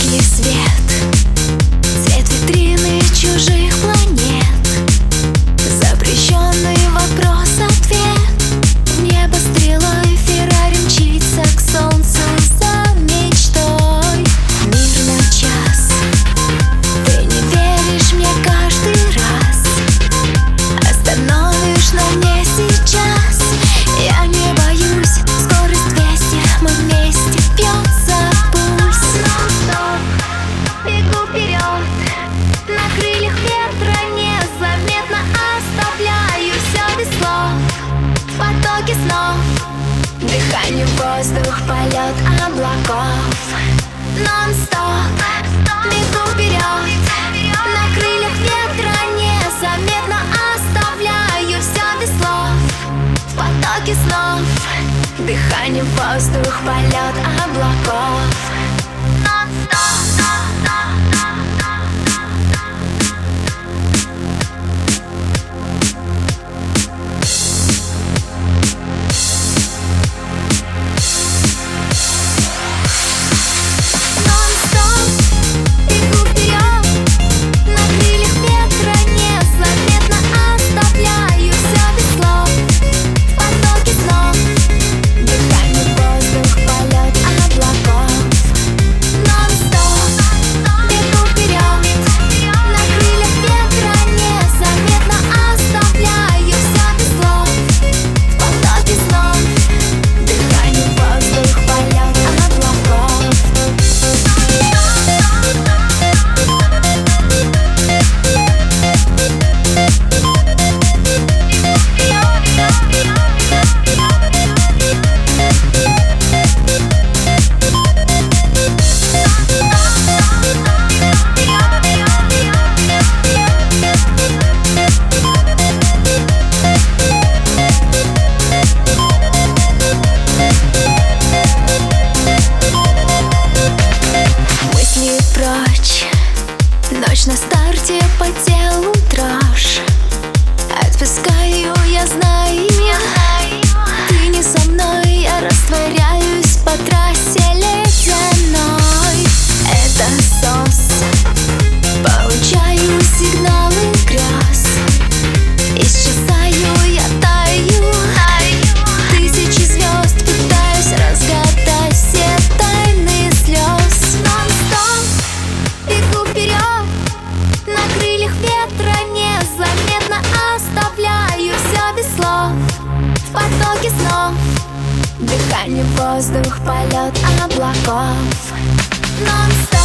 яркий свет, цвет витрины чужих планет, запрещенный вопрос-ответ. В небо стрелой Феррари мчится к солнцу за мечтой. Мир на час, ты не веришь мне каждый раз, остановишь на мне сейчас. Я не боюсь, скорость 200, мы вместе, бьется пульс. Бегу вперед, на крыльях ветра незаметно оставляю все без слов. Потоки снов, дыхание в воздух, полет облаков. Нон-стоп, бегу вперед, на крыльях ветра незаметно оставляю все без слов. Потоки снов, дыхание в воздух, полет облаков. Ночь на старте, по телу дрожь. Отпускаю, я знаю, ты не со мной. Я растворяюсь по трассе ледяной. Это СОС, получаю сигналы грез. Исчезаю, я таю. Тысячи звезд, пытаюсь разгадать все тайны слез. Нон-стоп, бегу вперед, на крыльях ветра незаметно оставляю все без слов. В потоке снов, дыхание в воздух, полет облаков. Нон-стоп.